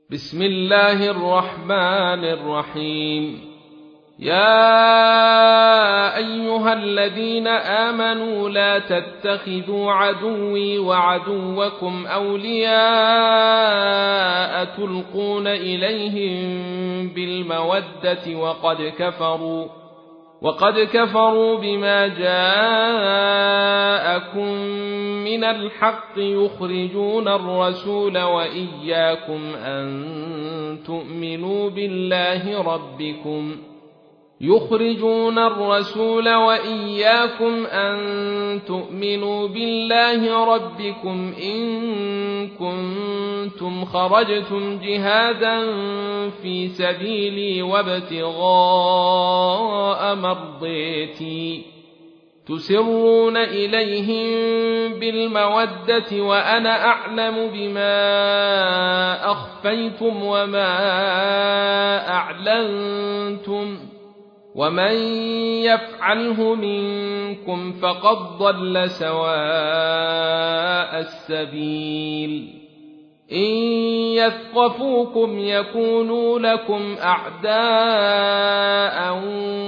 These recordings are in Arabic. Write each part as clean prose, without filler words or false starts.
بسم الله الرحمن الرحيم. يا أيها الذين آمنوا لا تتخذوا عدوي وعدوكم أولياء تلقون إليهم بالمودة وقد كفروا بما جاءكم من الحق يخرجون الرسول وإياكم أن تؤمنوا بالله ربكم إن كنتم خرجتم جهادا في سبيلي وابتغاء مرضيتي تسرون إليهم بالمودة وأنا أعلم بما أخفيتم وما أعلنتم ومن يفعله منكم فقد ضل سواء السبيل. إن يثقفوكم يكونوا لكم أعداء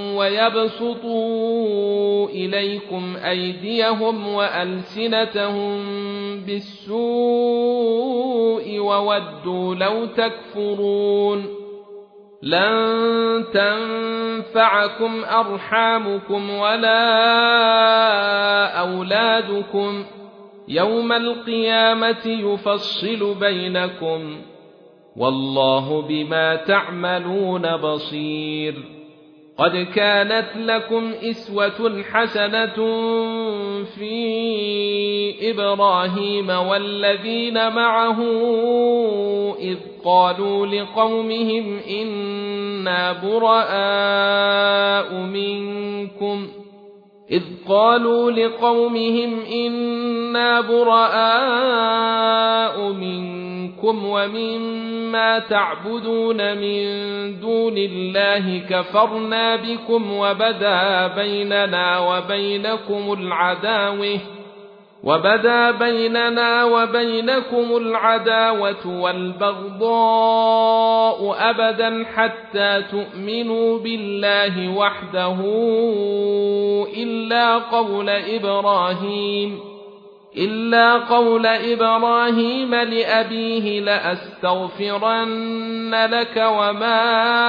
ويبسطوا إليكم أيديهم وألسنتهم بالسوء وودوا لو تكفرون. لن تنفعكم أرحامكم ولا أولادكم يوم القيامة يفصل بينكم والله بما تعملون بصير. قد كانت لكم أسوة حسنة في إبراهيم والذين معه إذ قالوا لقومهم إنا براء منكم ومما تعبدون من دون الله كفرنا بكم وبدا بيننا وبينكم العداوة والبغضاء أبدا حتى تؤمنوا بالله وحده إلا قول إبراهيم لأبيه لأستغفرن لك وما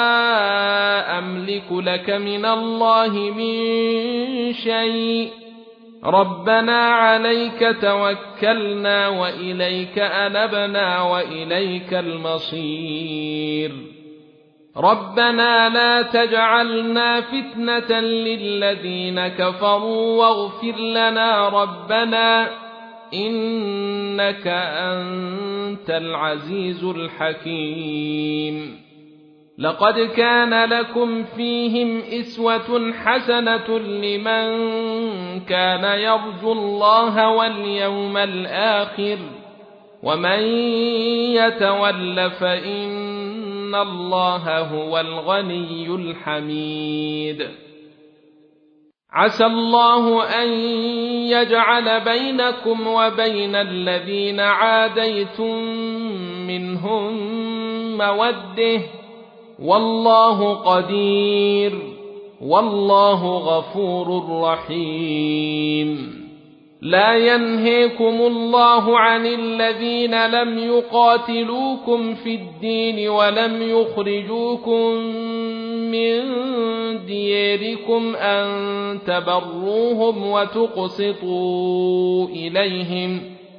أملك لك من الله من شيء ربنا عليك توكلنا وإليك أنبنا وإليك المصير. ربنا لا تجعلنا فتنة للذين كفروا واغفر لنا ربنا إنك أنت العزيز الحكيم. لقد كان لكم فيهم أسوة حسنة لمن كان يرجو الله واليوم الآخر ومن يتول فإن الله هو الغني الحميد. عسى الله أن يجعل بينكم وبين الذين عاديتم منهم مودة والله قدير والله غفور رحيم. لا ينهيكم الله عن الذين لم يقاتلوكم في الدين ولم يخرجوكم من دياركم أن تبروهم وتقسطوا إليهم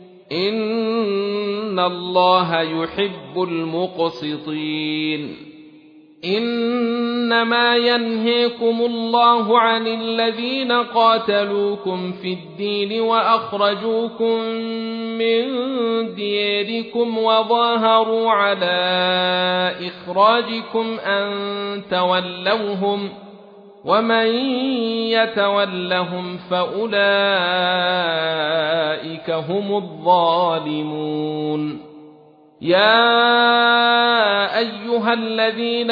إن الله يحب المقسطين. إنما ينهيكم الله عن الذين قاتلوكم في الدين وأخرجوكم من دياركم وظاهروا على إخراجكم أن تولوهم ومن يتولهم فأولئك هم الظالمون. يا أيها الذين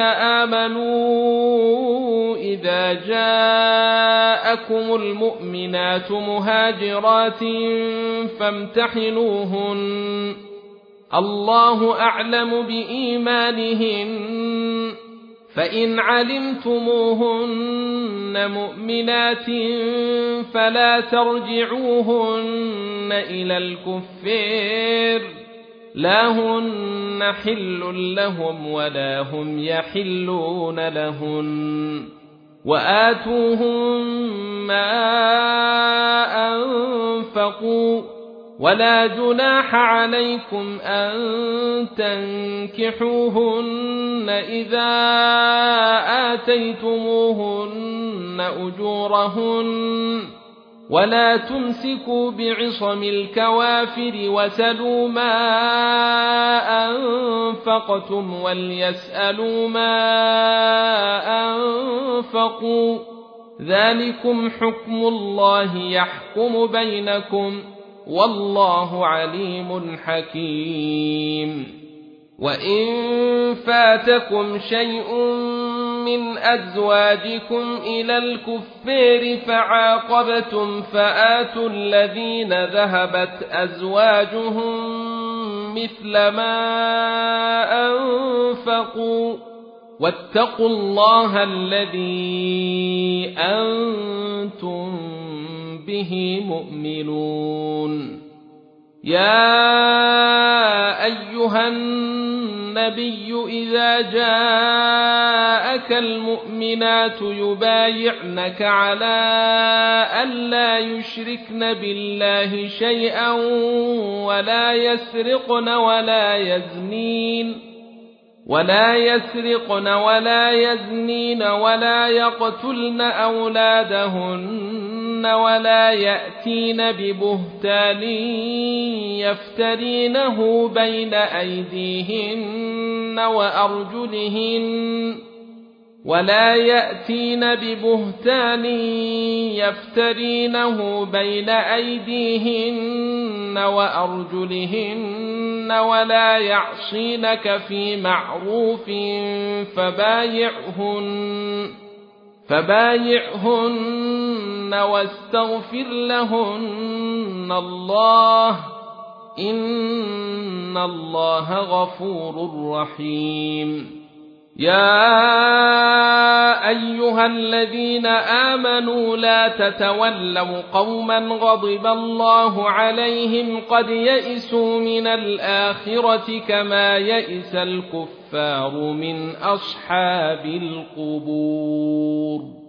آمنوا إذا جاءكم المؤمنات مهاجرات فامتحنوهن الله أعلم بإيمانهن فإن علمتموهن مؤمنات فلا ترجعوهن إلى الكفار لا هن حل لهم ولا هم يحلون لهن وآتوهم ما أنفقوا ولا جناح عليكم أن تنكحوهن إذا آتيتموهن أجورهن ولا تمسكوا بعصم الكوافر وسلوا ما أنفقتم وليسألوا ما أنفقوا ذلكم حكم الله يحكم بينكم والله عليم حكيم وإن فاتكم شيء من أزواجكم إلى الكفار فعاقبتم فآتوا الذين ذهبت أزواجهم مثل ما أنفقوا واتقوا الله الذي أنتم به مؤمنون يا أيها النبي إذا جاءك المؤمنات يبايعنك على ألا يشركن بالله شيئا ولا يسرقن ولا يزنين ولا يقتلن أولادهن ولا يأتين ببهتان يفترينه بين أيديهن وأرجلهن ولا يعصينك في معروف فبايعهن واستغفر لهن الله إن الله غفور رحيم يا أيها الذين آمنوا لا تتولوا قوما غضب الله عليهم قد يئسوا من الآخرة كما يئس الكفار من أصحاب القبور